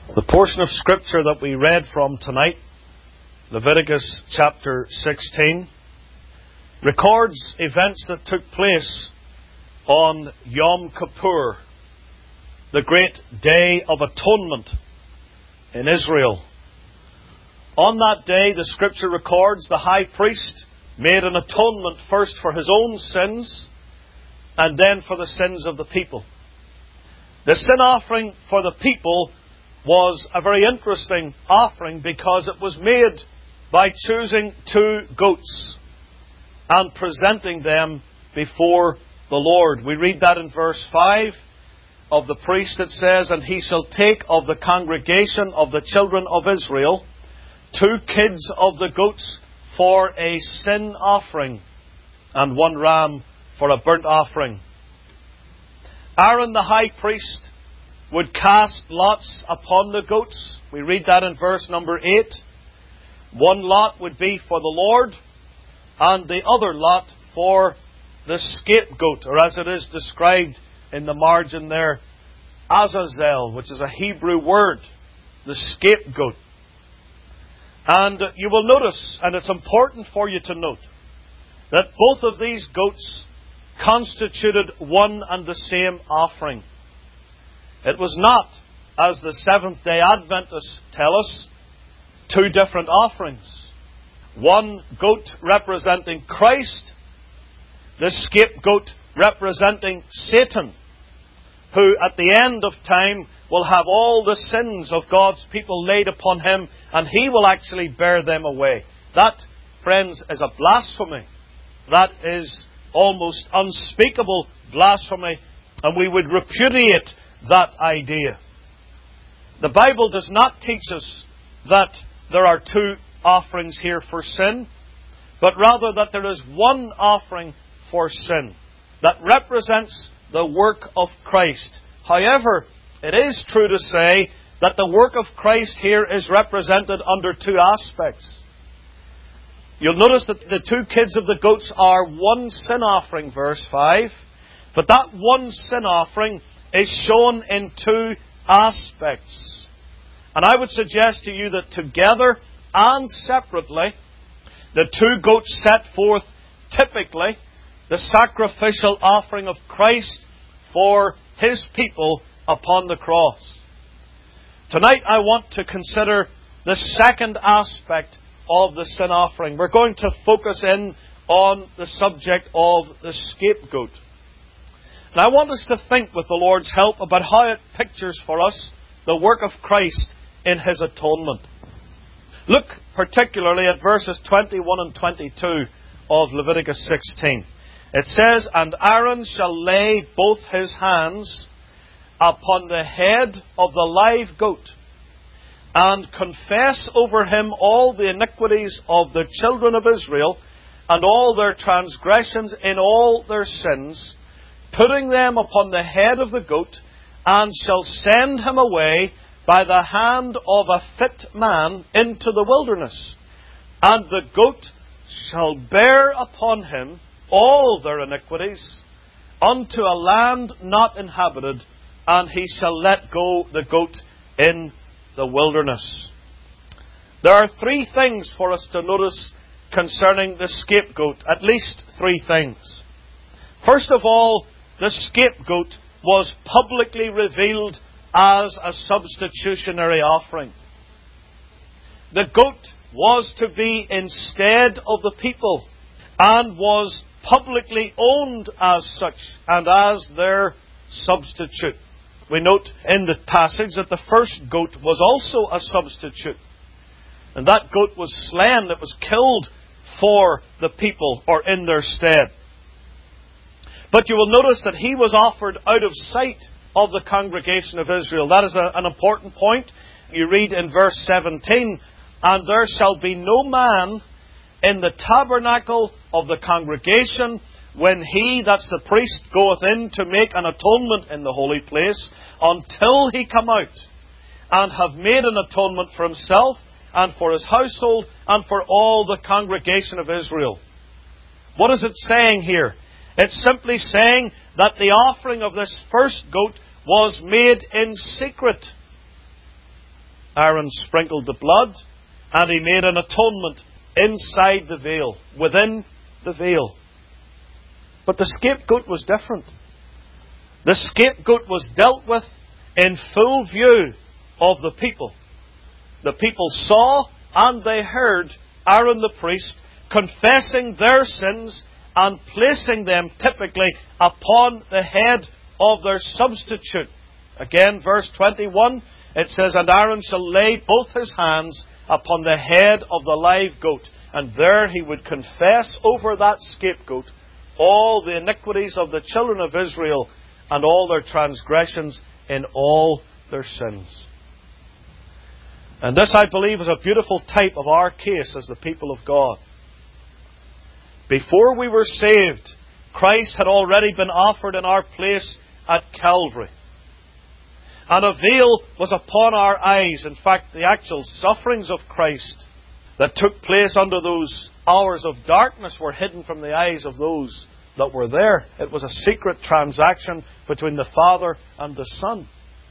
The portion of Scripture that we read from tonight, Leviticus chapter 16, records events that took place on Yom Kippur, the great day of atonement in Israel. On that day, the Scripture records the high priest made an atonement first for his own sins and then for the sins of the people. The sin offering for the people was a very interesting offering because it was made by choosing 2 goats and presenting them before the Lord. We read that in verse 5 of the priest. It says, "And he shall take of the congregation of the children of Israel 2 kids of the goats for a sin offering, and 1 ram for a burnt offering." Aaron the high priest would cast lots upon the goats. We read that in verse number 8. 1 lot would be for the Lord, and the other lot for the scapegoat, or as it is described in the margin there, Azazel, which is a Hebrew word, the scapegoat. And you will notice, and it's important for you to note, that both of these goats constituted one and the same offering. It was not, as the Seventh-day Adventists tell us, 2 different offerings. 1 goat representing Christ, the scapegoat representing Satan, who at the end of time will have all the sins of God's people laid upon him, and he will actually bear them away. That, friends, is a blasphemy. That is almost unspeakable blasphemy, and we would repudiate that idea. The Bible does not teach us that there are 2 offerings here for sin, but rather that there is 1 offering for sin that represents the work of Christ. However, it is true to say that the work of Christ here is represented under 2 aspects. You'll notice that the 2 kids of the goats are 1 sin offering, verse 5, but that 1 sin offering is shown in 2 aspects. And I would suggest to you that together and separately, the 2 goats set forth typically the sacrificial offering of Christ for His people upon the cross. Tonight I want to consider the second aspect of the sin offering. We're going to focus in on the subject of the scapegoat. And I want us to think with the Lord's help about how it pictures for us the work of Christ in His atonement. Look particularly at verses 21 and 22 of Leviticus 16. It says, "And Aaron shall lay both his hands upon the head of the live goat, and confess over him all the iniquities of the children of Israel, and all their transgressions in all their sins, putting them upon the head of the goat, and shall send him away by the hand of a fit man into the wilderness. And the goat shall bear upon him all their iniquities unto a land not inhabited, and he shall let go the goat in the wilderness." There are 3 things for us to notice concerning the scapegoat, at least 3 things. First of all, the scapegoat was publicly revealed as a substitutionary offering. The goat was to be instead of the people, and was publicly owned as such, and as their substitute. We note in the passage that the first goat was also a substitute. And that goat was slain, it was killed for the people, or in their stead. But you will notice that he was offered out of sight of the congregation of Israel. That is an important point. You read in verse 17, "And there shall be no man in the tabernacle of the congregation when he," that's the priest, "goeth in to make an atonement in the holy place, until he come out and have made an atonement for himself and for his household and for all the congregation of Israel." What is it saying here? It's simply saying that the offering of this first goat was made in secret. Aaron sprinkled the blood, and he made an atonement inside the veil, within the veil. But the scapegoat was different. The scapegoat was dealt with in full view of the people. The people saw and they heard Aaron the priest confessing their sins and placing them typically upon the head of their substitute. Again, verse 21, it says, "And Aaron shall lay both his hands upon the head of the live goat, and there he would confess over that scapegoat all the iniquities of the children of Israel and all their transgressions in all their sins." And this, I believe, is a beautiful type of our case as the people of God. Before we were saved, Christ had already been offered in our place at Calvary. And a veil was upon our eyes. In fact, the actual sufferings of Christ that took place under those hours of darkness were hidden from the eyes of those that were there. It was a secret transaction between the Father and the Son.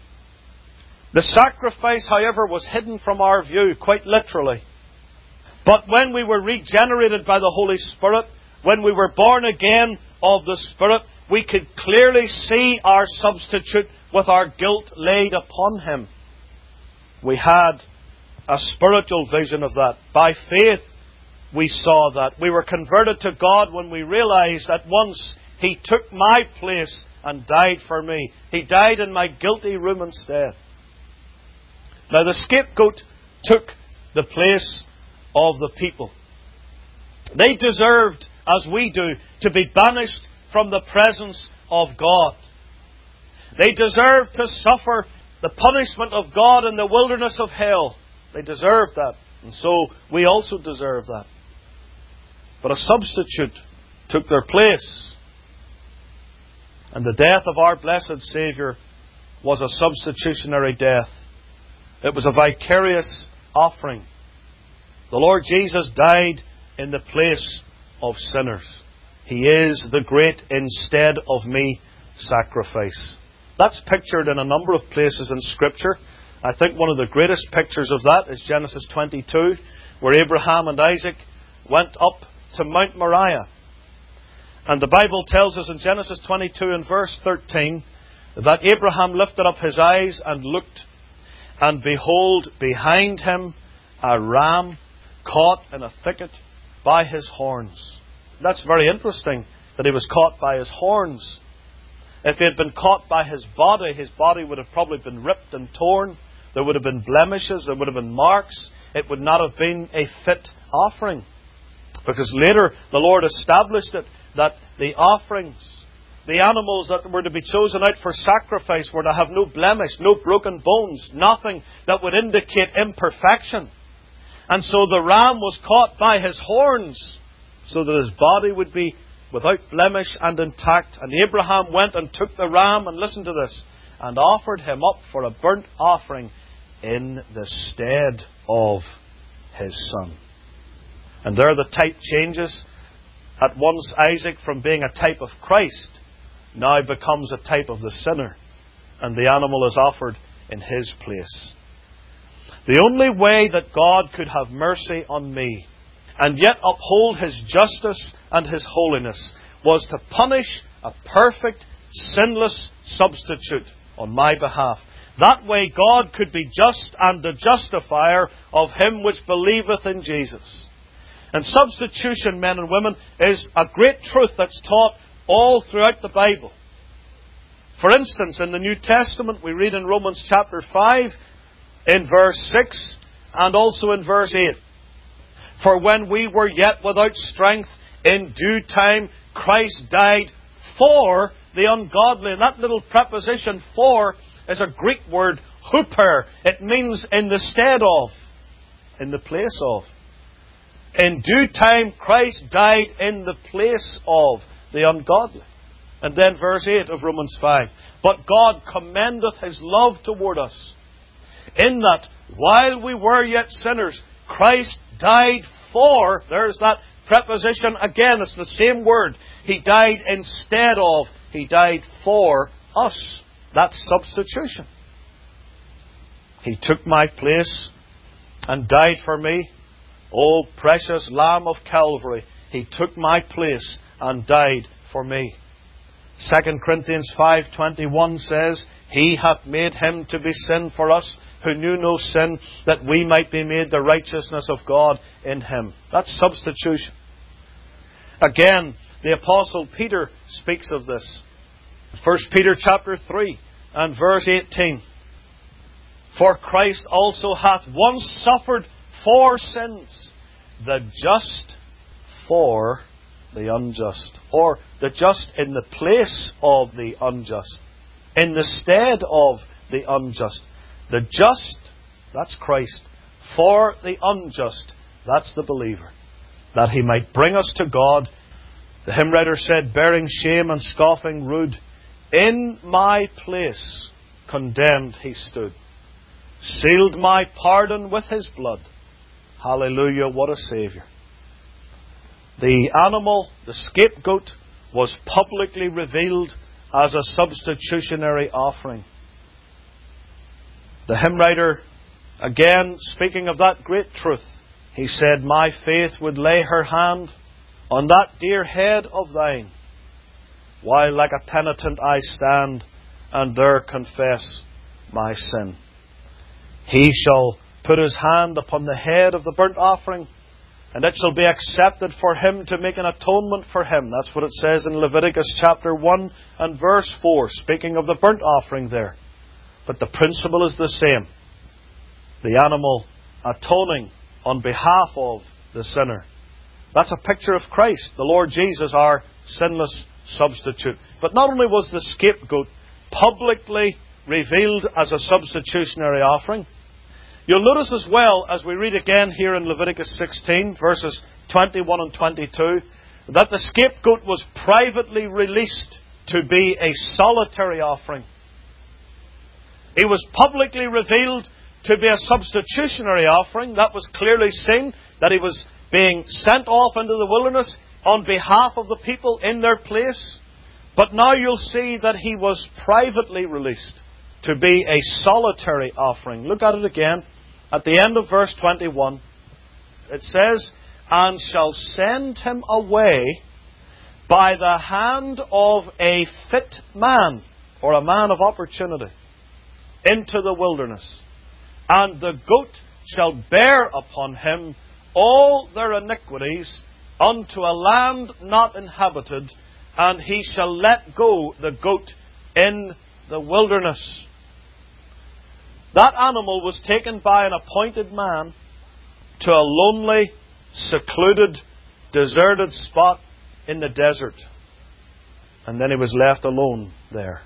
The sacrifice, however, was hidden from our view, quite literally. But when we were regenerated by the Holy Spirit, when we were born again of the Spirit, we could clearly see our substitute with our guilt laid upon him. We had a spiritual vision of that. By faith, we saw that. We were converted to God when we realized that once He took my place and died for me. He died in my guilty room instead. Now the scapegoat took the place of the people. They deserved, as we do, to be banished from the presence of God. They deserved to suffer the punishment of God in the wilderness of hell. They deserved that. And so we also deserve that. But a substitute took their place. And the death of our blessed Saviour was a substitutionary death. It was a vicarious offering. The Lord Jesus died in the place of sinners. He is the great instead of me sacrifice. That's pictured in a number of places in Scripture. I think one of the greatest pictures of that is Genesis 22, where Abraham and Isaac went up to Mount Moriah. And the Bible tells us in Genesis 22 and verse 13 that Abraham lifted up his eyes and looked, and behold, behind him a ram caught in a thicket by his horns. That's very interesting that he was caught by his horns. If he had been caught by his body would have probably been ripped and torn. There would have been blemishes, there would have been marks. It would not have been a fit offering. Because later the Lord established it that the offerings, the animals that were to be chosen out for sacrifice were to have no blemish, no broken bones, nothing that would indicate imperfection. And so the ram was caught by his horns so that his body would be without blemish and intact. And Abraham went and took the ram, and listen to this, and offered him up for a burnt offering in the stead of his son. And there the type changes. At once Isaac, from being a type of Christ, now becomes a type of the sinner, and the animal is offered in his place. The only way that God could have mercy on me and yet uphold His justice and His holiness was to punish a perfect, sinless substitute on my behalf. That way God could be just and the justifier of him which believeth in Jesus. And substitution, men and women, is a great truth that's taught all throughout the Bible. For instance, in the New Testament, we read in Romans chapter 5, in verse 6, and also in verse 8. For when we were yet without strength, in due time Christ died for the ungodly. And that little preposition, for, is a Greek word, huper. It means in the stead of, in the place of. In due time Christ died in the place of the ungodly. And then verse 8 of Romans 5. But God commendeth His love toward us, in that while we were yet sinners, Christ died for, there's that preposition again, it's the same word. He died instead of, He died for us. That's substitution. He took my place and died for me. O precious Lamb of Calvary, He took my place and died for me. 2 Corinthians 5:21 says, He hath made Him to be sin for us, who knew no sin, that we might be made the righteousness of God in Him. That's substitution. Again, the Apostle Peter speaks of this. 1 Peter chapter 3 and verse 18. For Christ also hath once suffered for sins, the just for the unjust. Or the just in the place of the unjust. In the stead of the unjust. The just, that's Christ. For the unjust, that's the believer. That He might bring us to God. The hymn writer said, bearing shame and scoffing rude, in my place condemned He stood. Sealed my pardon with His blood. Hallelujah, what a Saviour. The animal, the scapegoat, was publicly revealed as a substitutionary offering. The hymn writer, again, speaking of that great truth, he said, my faith would lay her hand on that dear head of thine, while like a penitent I stand, and there confess my sin. He shall put his hand upon the head of the burnt offering, and it shall be accepted for him to make an atonement for him. That's what it says in Leviticus chapter 1 and verse 4, speaking of the burnt offering there. But the principle is the same. The animal atoning on behalf of the sinner. That's a picture of Christ, the Lord Jesus, our sinless substitute. But not only was the scapegoat publicly revealed as a substitutionary offering, you'll notice as well, as we read again here in Leviticus 16, verses 21 and 22, that the scapegoat was privately released to be a solitary offering. He was publicly revealed to be a substitutionary offering. That was clearly seen, that He was being sent off into the wilderness on behalf of the people in their place. But now you'll see that He was privately released to be a solitary offering. Look at it again. At the end of verse 21, it says, and shall send him away by the hand of a fit man, or a man of opportunity, into the wilderness. And the goat shall bear upon him all their iniquities unto a land not inhabited, and he shall let go the goat in the wilderness. That animal was taken by an appointed man to a lonely, secluded, deserted spot in the desert. And then he was left alone there.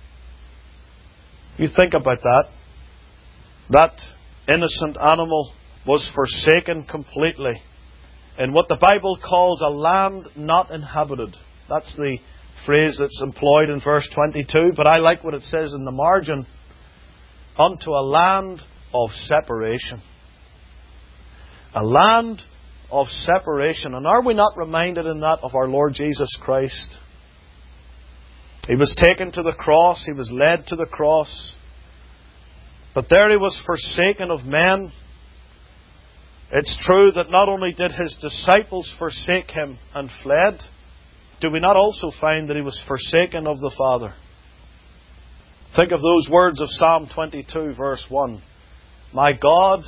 You think about that. That innocent animal was forsaken completely in what the Bible calls a land not inhabited. That's the phrase that's employed in verse 22, but I like what it says in the margin. Unto a land of separation. A land of separation. And are we not reminded in that of our Lord Jesus Christ? He was taken to the cross. He was led to the cross. But there He was forsaken of men. It's true that not only did His disciples forsake Him and fled, do we not also find that He was forsaken of the Father? Think of those words of Psalm 22, verse 1. My God,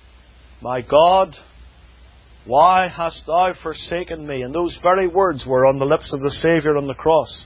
why hast Thou forsaken me? And those very words were on the lips of the Saviour on the cross.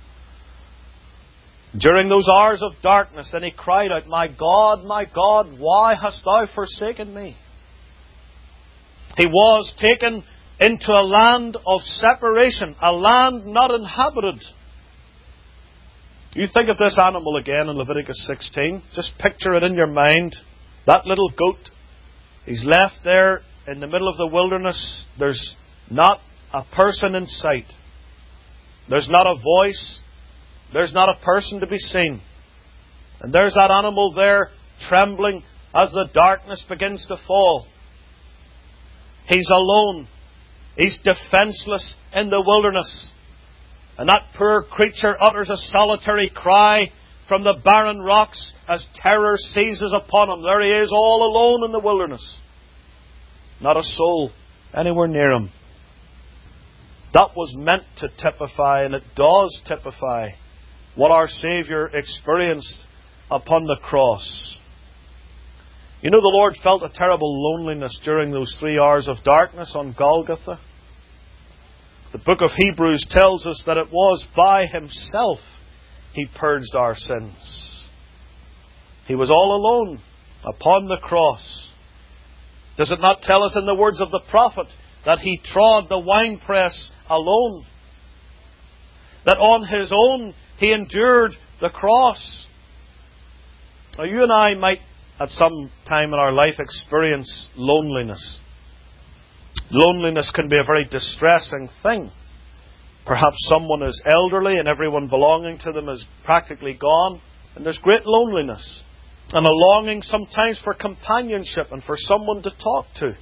During those hours of darkness, then He cried out, my God, why hast Thou forsaken me? He was taken into a land of separation, a land not inhabited. You think of this animal again in Leviticus 16. Just picture it in your mind. That little goat. He's left there in the middle of the wilderness. There's not a person in sight. There's not a voice. There's not a person to be seen. And there's that animal there, trembling as the darkness begins to fall. He's alone. He's defenseless in the wilderness. And that poor creature utters a solitary cry from the barren rocks as terror seizes upon him. There he is, all alone in the wilderness. Not a soul anywhere near him. That was meant to typify, and it does typify, what our Saviour experienced upon the cross. You know, the Lord felt a terrible loneliness during those 3 hours of darkness on Golgotha. The book of Hebrews tells us that it was by Himself He purged our sins. He was all alone upon the cross. Does it not tell us in the words of the prophet that He trod the winepress alone? That on His own He endured the cross? Now, you and I might at some time in our life experience loneliness. Loneliness can be a very distressing thing. Perhaps someone is elderly and everyone belonging to them is practically gone, and there's great loneliness and a longing sometimes for companionship and for someone to talk to.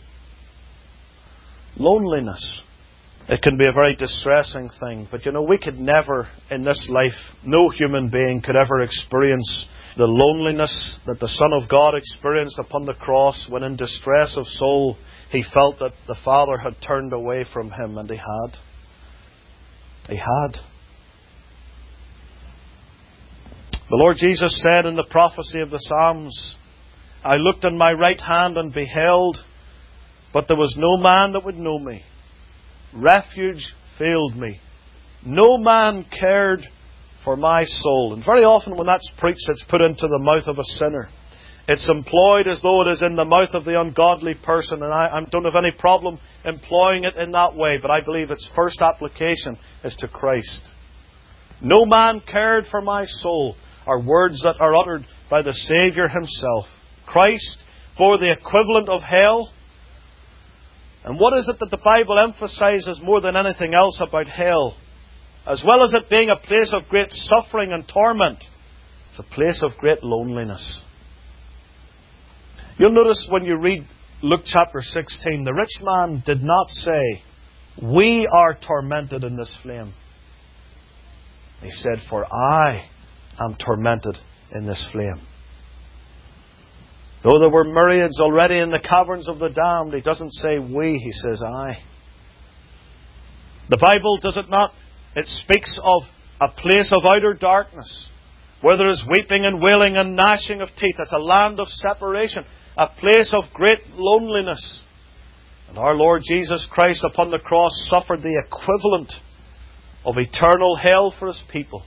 Loneliness. It can be a very distressing thing. But you know, we could never, in this life, no human being could ever experience the loneliness that the Son of God experienced upon the cross when in distress of soul He felt that the Father had turned away from Him, and He had. He had. The Lord Jesus said in the prophecy of the Psalms, I looked on my right hand and beheld, but there was no man that would know me. Refuge failed me. No man cared for my soul. And very often when that's preached, it's put into the mouth of a sinner. It's employed as though it is in the mouth of the ungodly person. And I don't have any problem employing it in that way. But I believe its first application is to Christ. No man cared for my soul are words that are uttered by the Saviour Himself. Christ bore the equivalent of hell. And what is it that the Bible emphasizes more than anything else about hell? As well as it being a place of great suffering and torment, it's a place of great loneliness. You'll notice when you read Luke chapter 16, the rich man did not say, we are tormented in this flame. He said, for I am tormented in this flame. Though there were myriads already in the caverns of the damned, He doesn't say we, He says I. The Bible, does it not? It speaks of a place of outer darkness, where there is weeping and wailing and gnashing of teeth. It's a land of separation, a place of great loneliness. And our Lord Jesus Christ upon the cross suffered the equivalent of eternal hell for His people.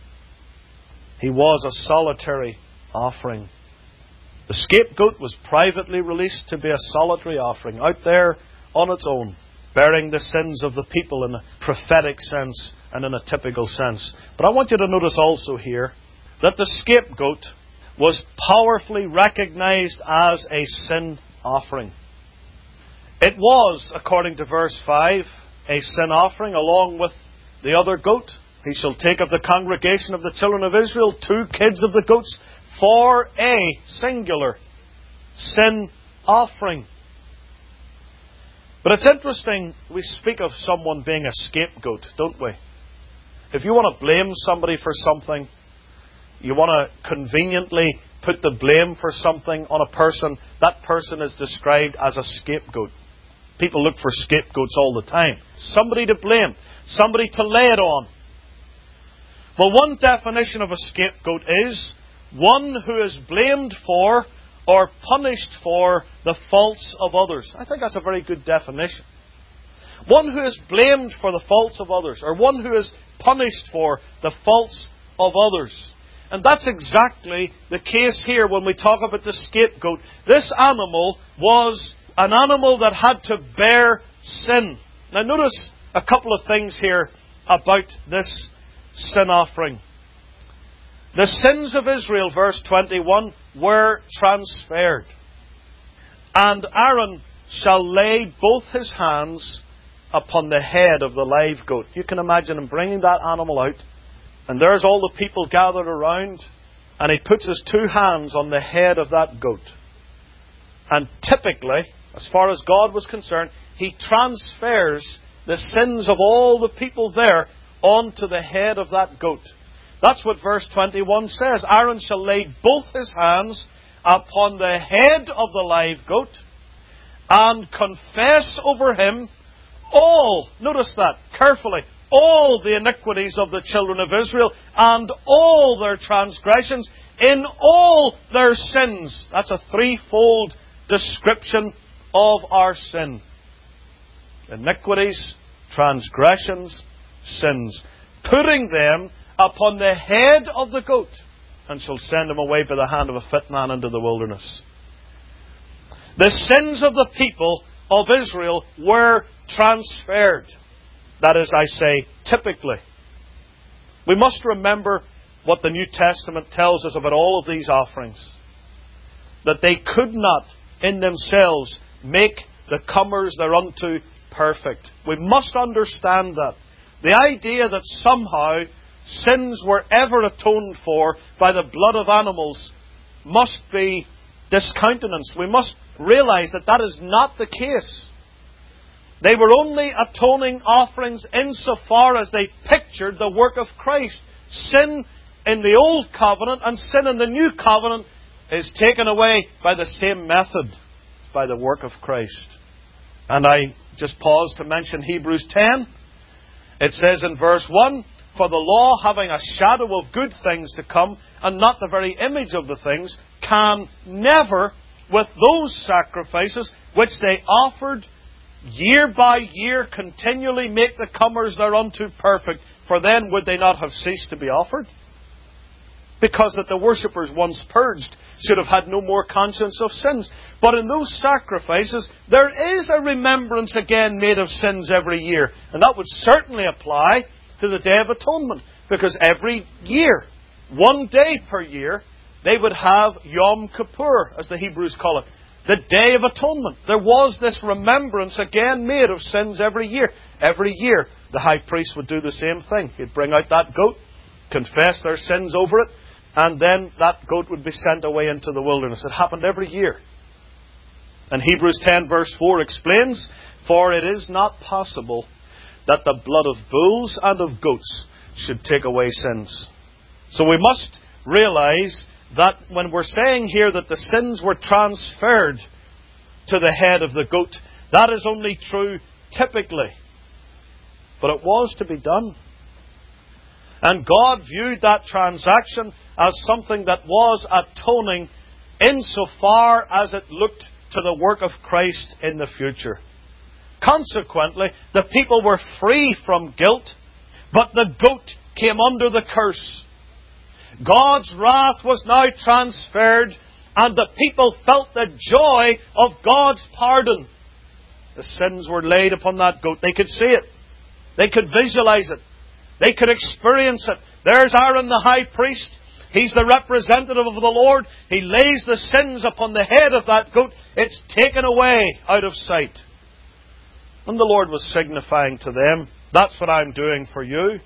He was a solitary offering. The scapegoat was privately released to be a solitary offering, out there on its own, bearing the sins of the people in a prophetic sense and in a typical sense. But I want you to notice also here that the scapegoat was powerfully recognized as a sin offering. It was, according to verse 5, a sin offering along with the other goat. He shall take of the congregation of the children of Israel 2 kids of the goats for a singular sin offering. But it's interesting, we speak of someone being a scapegoat, don't we? If you want to blame somebody for something, you want to conveniently put the blame for something on a person, that person is described as a scapegoat. People look for scapegoats all the time. Somebody to blame, somebody to lay it on. Well, one definition of a scapegoat is one who is blamed for or punished for the faults of others. I think that's a very good definition. One who is blamed for the faults of others, or one who is punished for the faults of others. And that's exactly the case here when we talk about the scapegoat. This animal was an animal that had to bear sin. Now notice a couple of things here about this sin offering. The sins of Israel, verse 21, were transferred. And Aaron shall lay both his hands upon the head of the live goat. You can imagine him bringing that animal out, and there's all the people gathered around, and he puts his 2 hands on the head of that goat. And typically, as far as God was concerned, He transfers the sins of all the people there onto the head of that goat. That's what verse 21 says. Aaron shall lay both his hands upon the head of the live goat and confess over him all, notice that carefully, all the iniquities of the children of Israel and all their transgressions in all their sins. That's a threefold description of our sin. Iniquities, transgressions, sins. Putting them upon the head of the goat, and shall send him away by the hand of a fit man into the wilderness. The sins of the people of Israel were transferred. That is, I say, typically. We must remember what the New Testament tells us about all of these offerings. That they could not, in themselves, make the comers thereunto perfect. We must understand that. The idea that somehow sins were ever atoned for by the blood of animals must be discountenanced. We must realize that that is not the case. They were only atoning offerings insofar as they pictured the work of Christ. Sin in the Old Covenant and sin in the New Covenant is taken away by the same method, by the work of Christ. And I just pause to mention Hebrews 10. It says in verse 1, for the law, having a shadow of good things to come, and not the very image of the things, can never, with those sacrifices which they offered year by year, continually make the comers thereunto perfect, for then would they not have ceased to be offered? Because that the worshippers, once purged, should have had no more conscience of sins. But in those sacrifices, there is a remembrance again made of sins every year. And that would certainly apply to the Day of Atonement. Because every year, one day per year, they would have Yom Kippur, as the Hebrews call it. The Day of Atonement. There was this remembrance again made of sins every year. Every year, the high priest would do the same thing. He'd bring out that goat, confess their sins over it, and then that goat would be sent away into the wilderness. It happened every year. And Hebrews 10 verse 4 explains, for it is not possible that the blood of bulls and of goats should take away sins. So we must realize that when we're saying here that the sins were transferred to the head of the goat, that is only true typically. But it was to be done. And God viewed that transaction as something that was atoning insofar as it looked to the work of Christ in the future. Consequently, the people were free from guilt, but the goat came under the curse. God's wrath was now transferred, and the people felt the joy of God's pardon. The sins were laid upon that goat. They could see it. They could visualize it. They could experience it. There's Aaron the high priest. He's the representative of the Lord. He lays the sins upon the head of that goat. It's taken away out of sight. And the Lord was signifying to them, that's what I'm doing for you.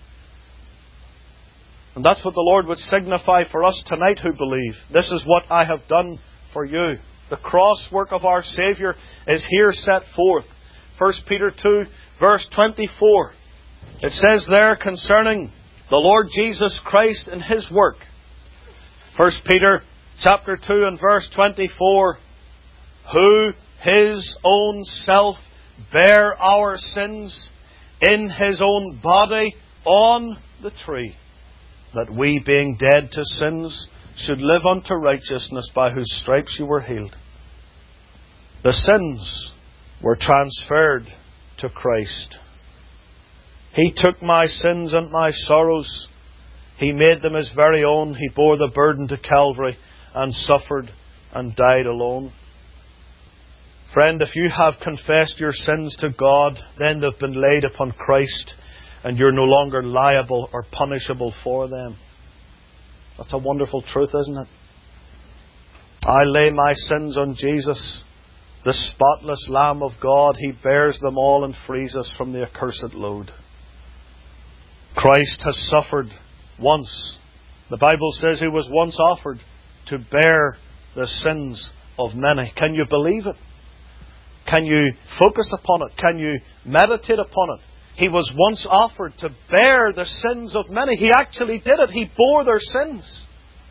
And that's what the Lord would signify for us tonight who believe. This is what I have done for you. The cross work of our Saviour is here set forth. 1 Peter 2 verse 24. It says there concerning the Lord Jesus Christ and His work. 1 Peter chapter 2 and verse 24. Who His own self bare our sins in His own body on the tree, that we, being dead to sins, should live unto righteousness, by whose stripes you were healed. The sins were transferred to Christ. He took my sins and my sorrows. He made them His very own. He bore the burden to Calvary and suffered and died alone. Friend, if you have confessed your sins to God, then they've been laid upon Christ, and you're no longer liable or punishable for them. That's a wonderful truth, isn't it? I lay my sins on Jesus, the spotless Lamb of God. He bears them all and frees us from the accursed load. Christ has suffered once. The Bible says He was once offered to bear the sins of many. Can you believe it? Can you focus upon it? Can you meditate upon it? He was once offered to bear the sins of many. He actually did it. He bore their sins.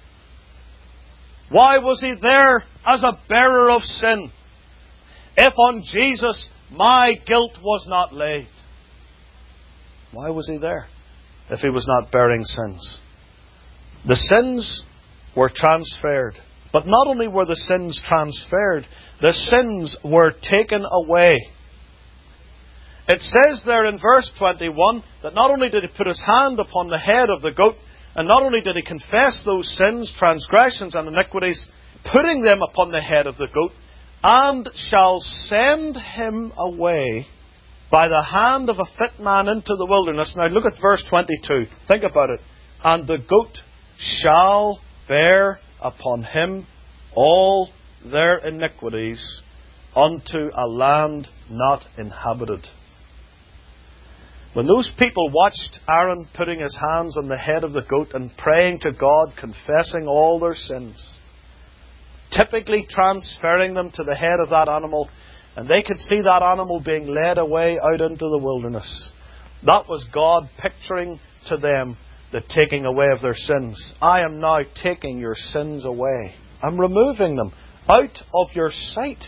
Why was He there as a bearer of sin? If on Jesus my guilt was not laid, why was He there if He was not bearing sins? The sins were transferred. But not only were the sins transferred, the sins were taken away. It says there in verse 21 that not only did He put His hand upon the head of the goat, and not only did He confess those sins, transgressions and iniquities, putting them upon the head of the goat, and shall send him away by the hand of a fit man into the wilderness. Now look at verse 22. Think about it. And the goat shall bear upon him all their iniquities unto a land not inhabited. When those people watched Aaron putting his hands on the head of the goat and praying to God, confessing all their sins, typically transferring them to the head of that animal, and they could see that animal being led away out into the wilderness, that was God picturing to them the taking away of their sins. I am now taking your sins away. I'm removing them out of your sight.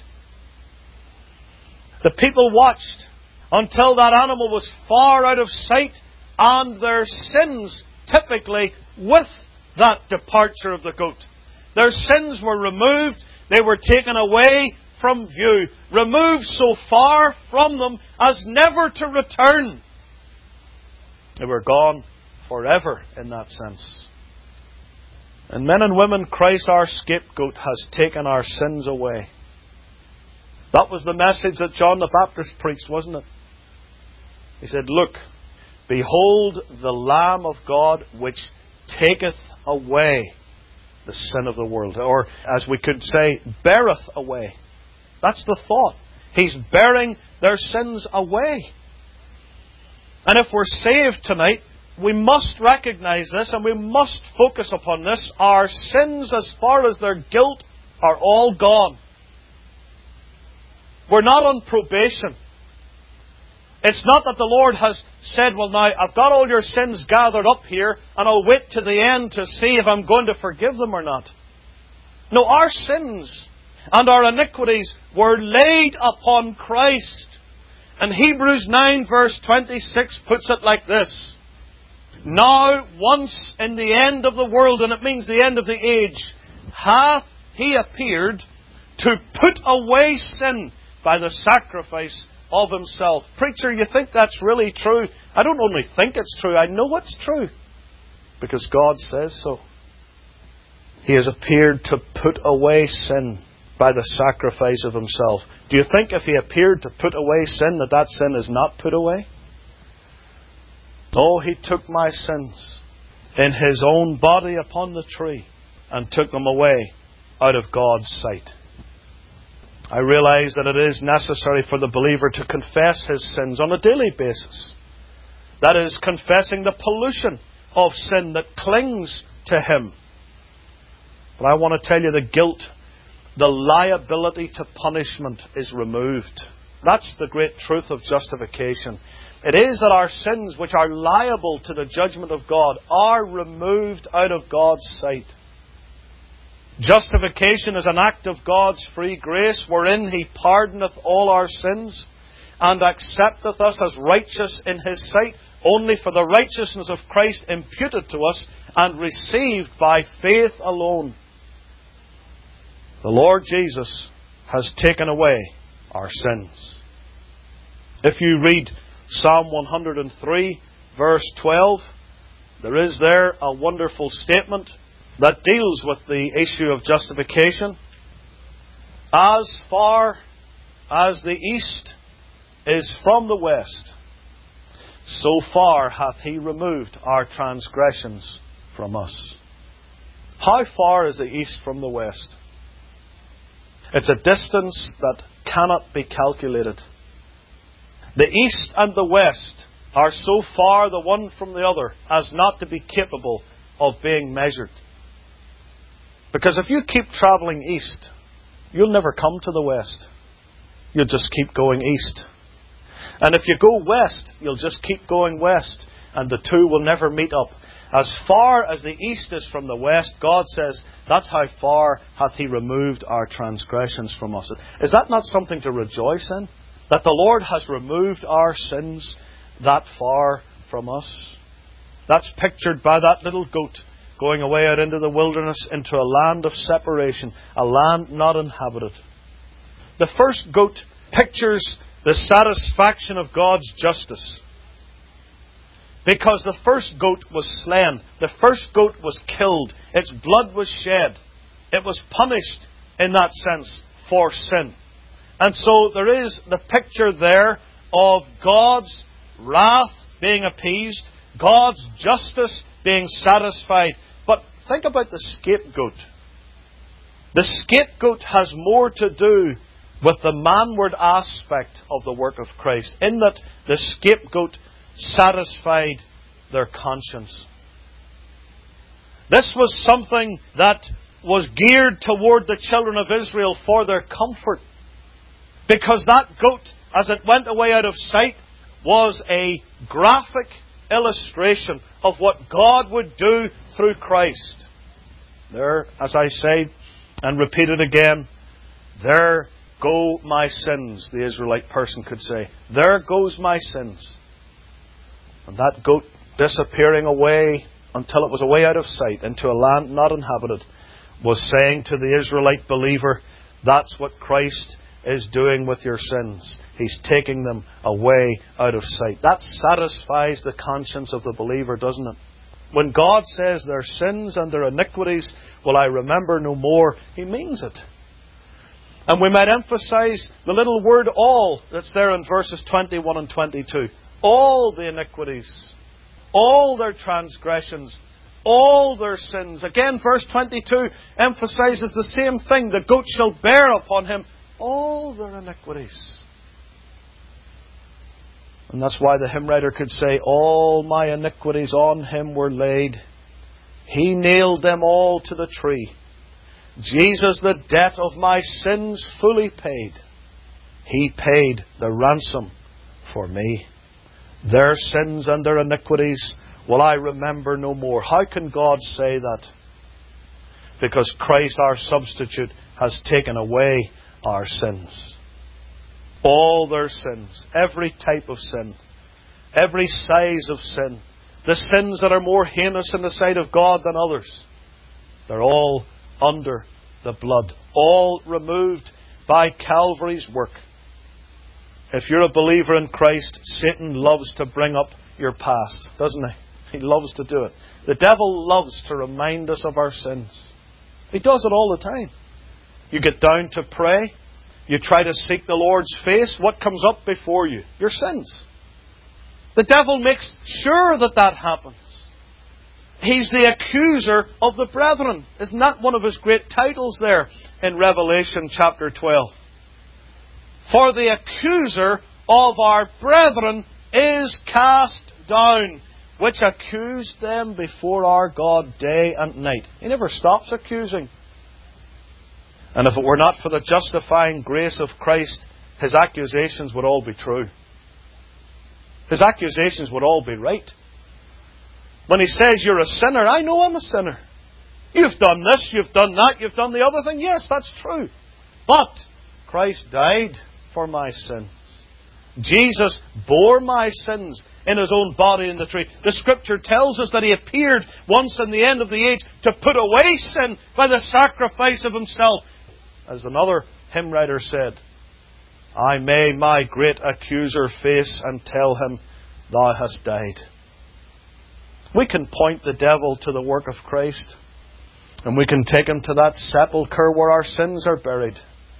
The people watched until that animal was far out of sight, and their sins, typically with that departure of the goat, their sins were removed. They were taken away from view, removed so far from them as never to return. They were gone forever in that sense. And men and women, Christ our scapegoat has taken our sins away. That was the message that John the Baptist preached, wasn't it? He said, look, behold the Lamb of God which taketh away the sin of the world. Or, as we could say, beareth away. That's the thought. He's bearing their sins away. And if we're saved tonight, we must recognize this and we must focus upon this. Our sins, as far as their guilt, are all gone. We're not on probation. It's not that the Lord has said, well now, I've got all your sins gathered up here and I'll wait to the end to see if I'm going to forgive them or not. No, our sins and our iniquities were laid upon Christ. And Hebrews 9 verse 26 puts it like this. Now, once in the end of the world, and it means the end of the age, hath He appeared to put away sin by the sacrifice of Himself. Preacher, you think that's really true? I don't only think it's true, I know it's true. Because God says so. He has appeared to put away sin by the sacrifice of Himself. Do you think if He appeared to put away sin, that sin is not put away? Oh, He took my sins in His own body upon the tree and took them away out of God's sight. I realize that it is necessary for the believer to confess his sins on a daily basis. That is, confessing the pollution of sin that clings to him. But I want to tell you the guilt, the liability to punishment is removed. That's the great truth of justification. It is that our sins, which are liable to the judgment of God, are removed out of God's sight. Justification is an act of God's free grace, wherein He pardoneth all our sins, and accepteth us as righteous in His sight, only for the righteousness of Christ imputed to us, and received by faith alone. The Lord Jesus has taken away our sins. If you read Psalm 103, verse 12, there is there a wonderful statement that deals with the issue of justification. As far as the east is from the west, so far hath He removed our transgressions from us. How far is the east from the west? It's a distance that cannot be calculated. The east and the west are so far the one from the other as not to be capable of being measured. Because if you keep travelling east, you'll never come to the west. You'll just keep going east. And if you go west, you'll just keep going west, and the two will never meet up. As far as the east is from the west, God says, that's how far hath He removed our transgressions from us. Is that not something to rejoice in? That the Lord has removed our sins that far from us? That's pictured by that little goat going away out into the wilderness, into a land of separation, a land not inhabited. The first goat pictures the satisfaction of God's justice. Because the first goat was slain. The first goat was killed. Its blood was shed. It was punished, in that sense, for sin. And so there is the picture there of God's wrath being appeased, God's justice being satisfied. But think about the scapegoat. The scapegoat has more to do with the manward aspect of the work of Christ, in that the scapegoat satisfied their conscience. This was something that was geared toward the children of Israel for their comfort. Because that goat, as it went away out of sight, was a graphic illustration of what God would do through Christ. There, as I say, and repeat it again, there go my sins, the Israelite person could say. There goes my sins. And that goat disappearing away until it was away out of sight into a land not inhabited was saying to the Israelite believer, that's what Christ is doing with your sins. He's taking them away out of sight. That satisfies the conscience of the believer, doesn't it? When God says their sins and their iniquities will I remember no more, He means it. And we might emphasize the little word all that's there in verses 21 and 22. All the iniquities, all their transgressions, all their sins. Again, verse 22 emphasizes the same thing. The goat shall bear upon him all their iniquities. And that's why the hymn writer could say, all my iniquities on Him were laid. He nailed them all to the tree. Jesus the debt of my sins fully paid. He paid the ransom for me. Their sins and their iniquities will I remember no more. How can God say that? Because Christ, our substitute, has taken away our sins. All their sins. Every type of sin. Every size of sin. The sins that are more heinous in the sight of God than others. They're all under the blood. All removed by Calvary's work. If you're a believer in Christ, Satan loves to bring up your past, doesn't he? He loves to do it. The devil loves to remind us of our sins. He does it all the time. You get down to pray. You try to seek the Lord's face. What comes up before you? Your sins. The devil makes sure that that happens. He's the accuser of the brethren. Isn't that one of his great titles there in Revelation chapter 12? For the accuser of our brethren is cast down, which accused them before our God day and night. He never stops accusing. And if it were not for the justifying grace of Christ, his accusations would all be true. His accusations would all be right. When he says you're a sinner, I know I'm a sinner. You've done this, you've done that, you've done the other thing. Yes, that's true. But Christ died for my sins. Jesus bore my sins in His own body in the tree. The Scripture tells us that He appeared once in the end of the age to put away sin by the sacrifice of Himself. As another hymn writer said, I may my great accuser face and tell him, Thou hast died. We can point the devil to the work of Christ, and we can take him to that sepulchre where our sins are buried.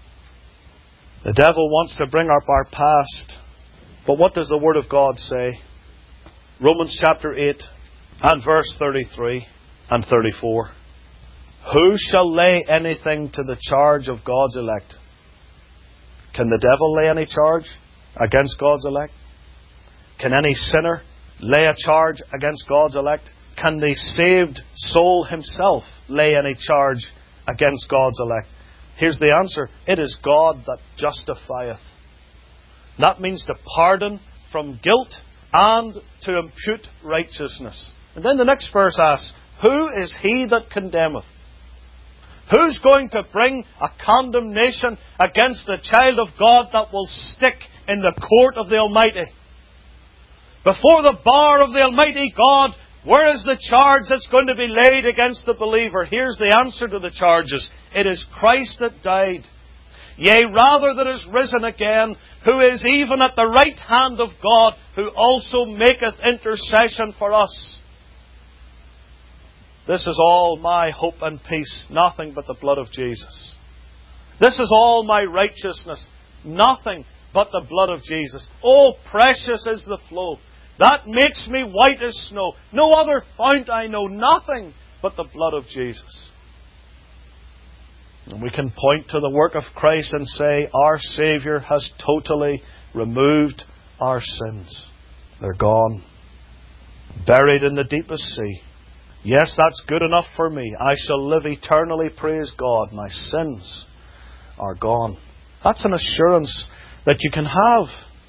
The devil wants to bring up our past. But what does the Word of God say? Romans chapter 8 and verse 33 and 34. Who shall lay anything to the charge of God's elect? Can the devil lay any charge against God's elect? Can any sinner lay a charge against God's elect? Can the saved soul himself lay any charge against God's elect? Here's the answer. It is God that justifieth. That means to pardon from guilt and to impute righteousness. And then the next verse asks, who is he that condemneth? Who's going to bring a condemnation against the child of God that will stick in the court of the Almighty? Before the bar of the Almighty God, where is the charge that's going to be laid against the believer? Here's the answer to the charges. It is Christ that died. Yea, rather that is risen again, who is even at the right hand of God, who also maketh intercession for us. This is all my hope and peace, nothing but the blood of Jesus. This is all my righteousness, nothing but the blood of Jesus. Oh, precious is the flow. That makes me white as snow. No other fount I know, nothing but the blood of Jesus. And we can point to the work of Christ and say, our Saviour has totally removed our sins. They're gone. Buried in the deepest sea. Yes, that's good enough for me. I shall live eternally, praise God. My sins are gone. That's an assurance that you can have.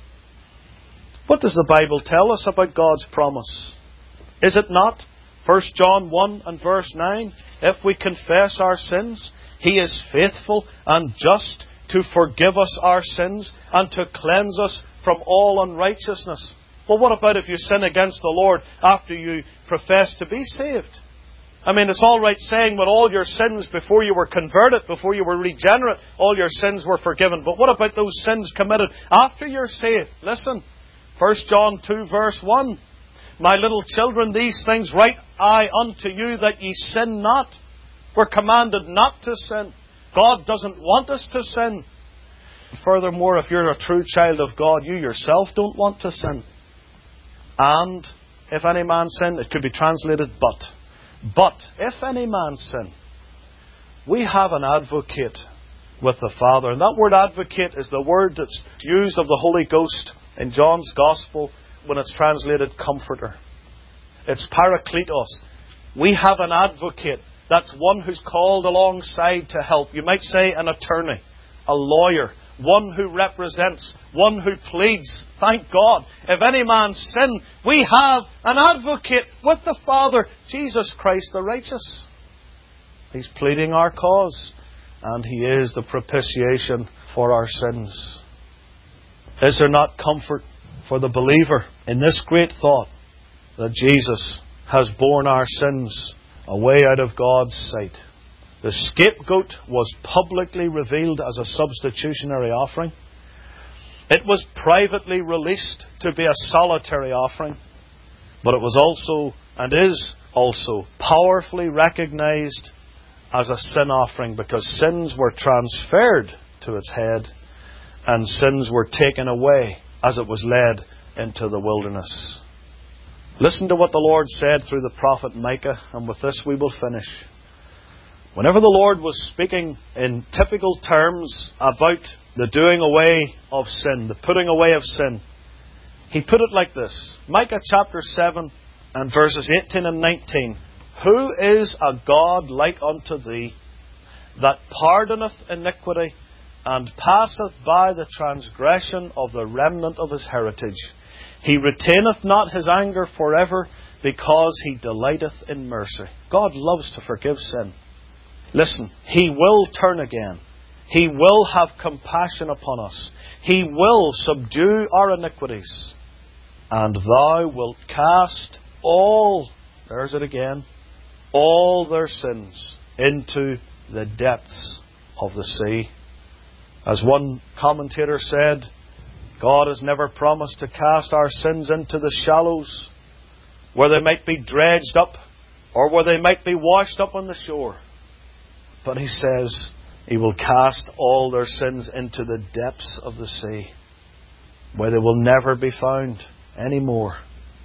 What does the Bible tell us about God's promise? Is it not 1 John 1 and verse 9? If we confess our sins, He is faithful and just to forgive us our sins and to cleanse us from all unrighteousness. Well, what about if you sin against the Lord after you profess to be saved? I mean, it's all right saying that all your sins before you were converted, before you were regenerate, all your sins were forgiven. But what about those sins committed after you're saved? Listen, 1 John 2 verse 1. My little children, these things write I unto you that ye sin not. We're commanded not to sin. God doesn't want us to sin. Furthermore, if you're a true child of God, you yourself don't want to sin. And if any man sin, it could be translated but. But if any man sin, we have an advocate with the Father. And that word advocate is the word that's used of the Holy Ghost in John's Gospel when it's translated comforter. It's parakletos. We have an advocate. That's one who's called alongside to help. You might say an attorney, a lawyer, one who represents, one who pleads. Thank God. If any man sin, we have an advocate with the Father, Jesus Christ the righteous. He's pleading our cause, and He is the propitiation for our sins. Is there not comfort for the believer in this great thought that Jesus has borne our sins away out of God's sight? The scapegoat was publicly revealed as a substitutionary offering. It was privately released to be a solitary offering. But it was also, and is also, powerfully recognized as a sin offering, because sins were transferred to its head and sins were taken away as it was led into the wilderness. Listen to what the Lord said through the prophet Micah, and with this we will finish. Whenever the Lord was speaking in typical terms about the doing away of sin, the putting away of sin, He put it like this. Micah chapter 7 and verses 18 and 19. Who is a God like unto thee, that pardoneth iniquity, and passeth by the transgression of the remnant of his heritage? He retaineth not His anger forever, because He delighteth in mercy. God loves to forgive sin. Listen, He will turn again. He will have compassion upon us. He will subdue our iniquities. And thou wilt cast all, there's it again, all their sins into the depths of the sea. As one commentator said, God has never promised to cast our sins into the shallows, where they might be dredged up, or where they might be washed up on the shore. But He says He will cast all their sins into the depths of the sea, where they will never be found anymore.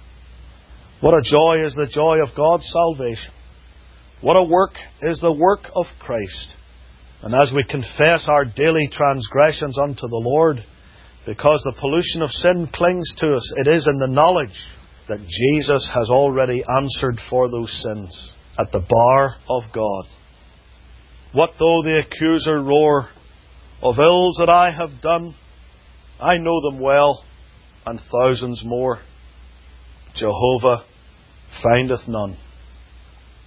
What a joy is the joy of God's salvation. What a work is the work of Christ. And as we confess our daily transgressions unto the Lord, because the pollution of sin clings to us, it is in the knowledge that Jesus has already answered for those sins at the bar of God. What though the accuser roar of ills that I have done? I know them well, and thousands more. Jehovah findeth none.